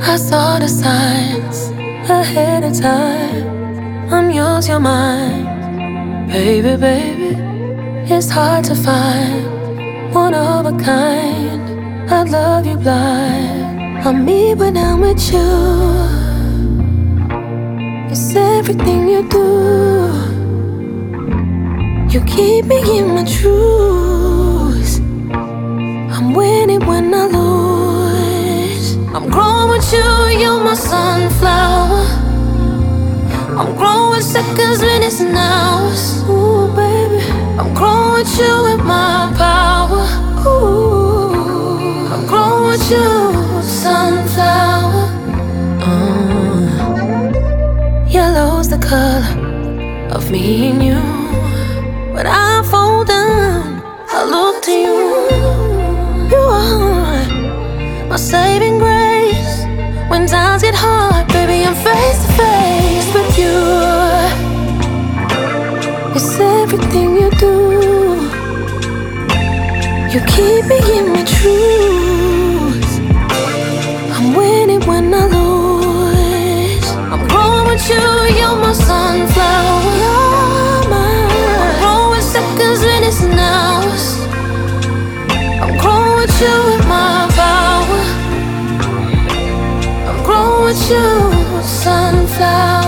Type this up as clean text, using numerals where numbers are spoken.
I saw the signs ahead of time. I'm yours, you're mine. Baby, baby, it's hard to find one of a kind. I love you blind. I'm me when I'm with you. It's everything you do. You keep me in my truth. I'm winning when I lose. I'm growing with you, you're my sunflower. I'm growing seconds, minutes, and hours. Ooh, baby, I'm growing with you with my power. Ooh, I'm growing with you, sunflower. Yellow's the color of me and you. When I fall down, I look to you. You are my saving grace. When times get hard, baby, I'm face to face with you. It's everything you do. You keep me in my truth. I'm winning when I lose. I'm growing with you, you're my sunflower. You're mine. I'm growing seconds, minutes, and hours. I'm growing with you with my power. I'm growing with you, sunflower.